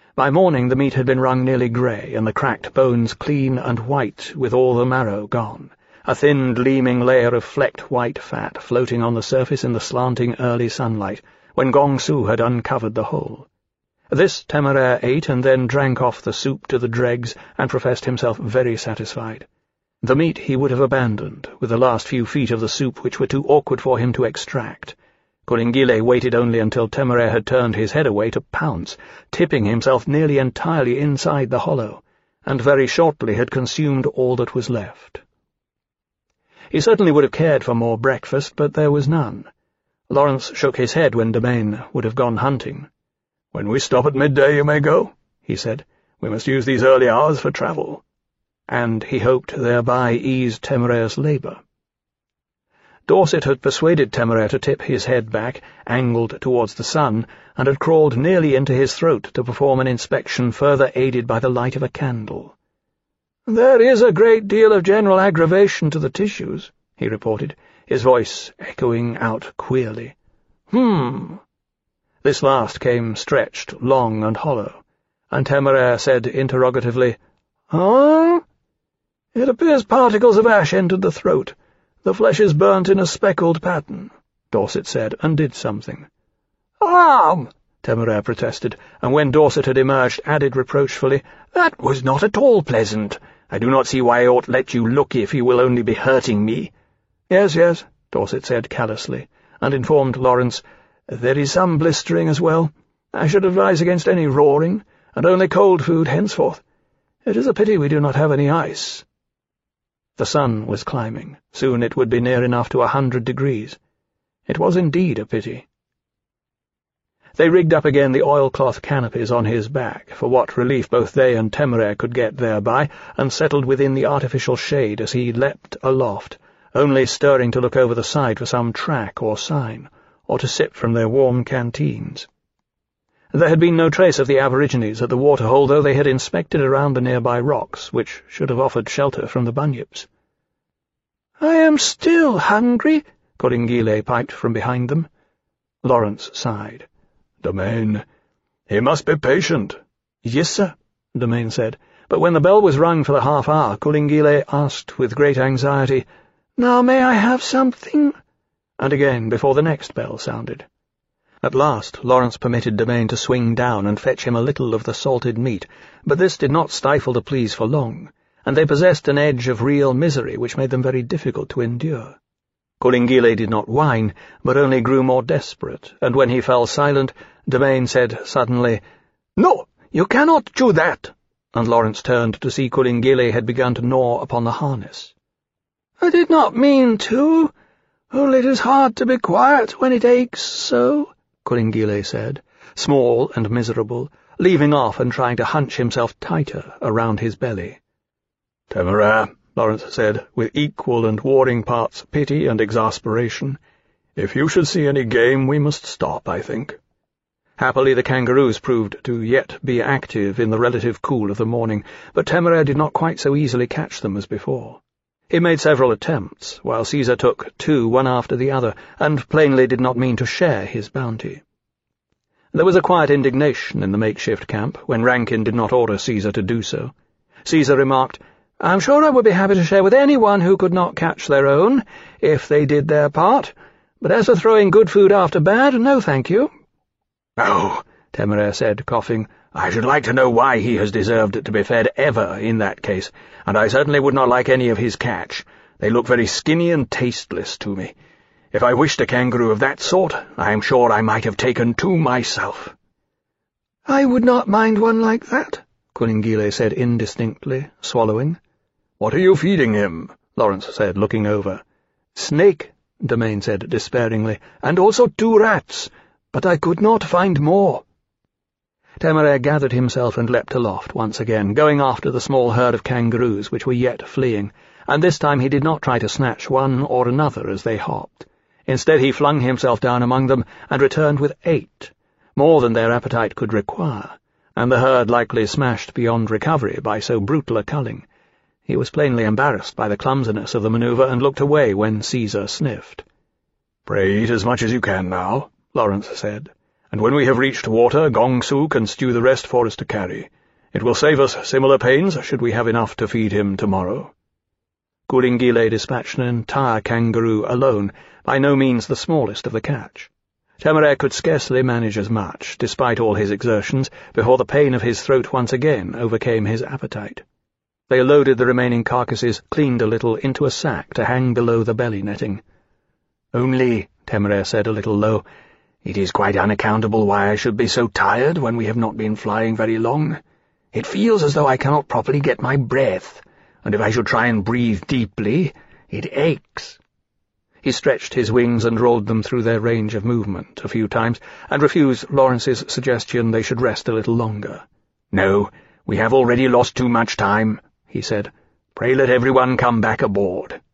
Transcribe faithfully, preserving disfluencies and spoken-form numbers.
By morning the meat had been wrung nearly grey, and the cracked bones clean and white, with all the marrow gone, a thin gleaming layer of flecked white fat floating on the surface in the slanting early sunlight, when Gong Su had uncovered the whole. This Temeraire ate, and then drank off the soup to the dregs, and professed himself very satisfied. The meat he would have abandoned, with the last few feet of the soup which were too awkward for him to extract. Kolingile waited only until Temeraire had turned his head away to pounce, tipping himself nearly entirely inside the hollow, and very shortly had consumed all that was left. He certainly would have cared for more breakfast, but there was none. Lawrence shook his head when Domain would have gone hunting. "When we stop at midday you may go," he said. "We must use these early hours for travel." And he hoped thereby ease Temeraire's labour. Dorset had persuaded Temeraire to tip his head back, angled towards the sun, and had crawled nearly into his throat to perform an inspection further aided by the light of a candle. "There is a great deal of general aggravation to the tissues," he reported, his voice echoing out queerly. "Hmm." This last came stretched, long and hollow, and Temeraire said interrogatively, "Huh? It appears particles of ash entered the throat. The flesh is burnt in a speckled pattern," Dorset said, and did something. "Ah!" Temeraire protested, and when Dorset had emerged, added reproachfully, "That was not at all pleasant. I do not see why I ought let you look if you will only be hurting me." "Yes, yes," Dorset said callously, and informed Lawrence, "There is some blistering as well. I should advise against any roaring, and only cold food henceforth. It is a pity we do not have any ice." The sun was climbing. Soon it would be near enough to a hundred degrees. It was indeed a pity. They rigged up again the oilcloth canopies on his back, for what relief both they and Temeraire could get thereby, and settled within the artificial shade as he leapt aloft, only stirring to look over the side for some track or sign, or to sip from their warm canteens. There had been no trace of the aborigines at the waterhole, though they had inspected around the nearby rocks, which should have offered shelter from the bunyips. "I am still hungry," Kolingile piped from behind them. Lawrence sighed. "Domain, he must be patient." "Yes, sir," Domain said, but when the bell was rung for the half-hour, Kolingile asked with great anxiety, "Now may I have something?" and again before the next bell sounded. At last Lawrence permitted Domain to swing down and fetch him a little of the salted meat, but this did not stifle the pleas for long, and they possessed an edge of real misery which made them very difficult to endure. Kolingile did not whine, but only grew more desperate, and when he fell silent, Domain said suddenly, "No, you cannot do that," and Lawrence turned to see Kolingile had begun to gnaw upon the harness. "I did not mean to, only it is hard to be quiet when it aches so," Kolingile said, small and miserable, leaving off and trying to hunch himself tighter around his belly. "Temeraire," Lawrence said, with equal and warring parts pity and exasperation, "if you should see any game, we must stop, I think." Happily the kangaroos proved to yet be active in the relative cool of the morning, but Temeraire did not quite so easily catch them as before. He made several attempts, while Caesar took two one after the other, and plainly did not mean to share his bounty. There was a quiet indignation in the makeshift camp when Rankin did not order Caesar to do so. Caesar remarked, "I'm sure I would be happy to share with anyone who could not catch their own, if they did their part, but as for throwing good food after bad, no thank you." "Oh," Temeraire said, coughing, "I should like to know why he has deserved to be fed ever in that case, and I certainly would not like any of his catch. They look very skinny and tasteless to me. If I wished a kangaroo of that sort, I am sure I might have taken two myself." "I would not mind one like that," Kolingile said indistinctly, swallowing. "What are you feeding him?" Lawrence said, looking over. "Snake," Domain said despairingly, "and also two rats, but I could not find more." Temeraire gathered himself and leapt aloft once again, going after the small herd of kangaroos which were yet fleeing, and this time he did not try to snatch one or another as they hopped. Instead he flung himself down among them and returned with eight, more than their appetite could require, and the herd likely smashed beyond recovery by so brutal a culling. He was plainly embarrassed by the clumsiness of the manoeuvre and looked away when Caesar sniffed. "Pray eat as much as you can now," Lawrence said, and when we have reached water, Gong Su can stew the rest for us to carry. It will save us similar pains should we have enough to feed him tomorrow." Ku-Ling-Gile dispatched an entire kangaroo alone, by no means the smallest of the catch. Temeraire could scarcely manage as much, despite all his exertions, before the pain of his throat once again overcame his appetite. They loaded the remaining carcasses, cleaned a little, into a sack to hang below the belly netting. "Only," Temeraire said a little low, "it is quite unaccountable why I should be so tired when we have not been flying very long. It feels as though I cannot properly get my breath, and if I should try and breathe deeply, it aches." He stretched his wings and rolled them through their range of movement a few times, and refused Lawrence's suggestion they should rest a little longer. "No, we have already lost too much time," he said. "Pray let everyone come back aboard."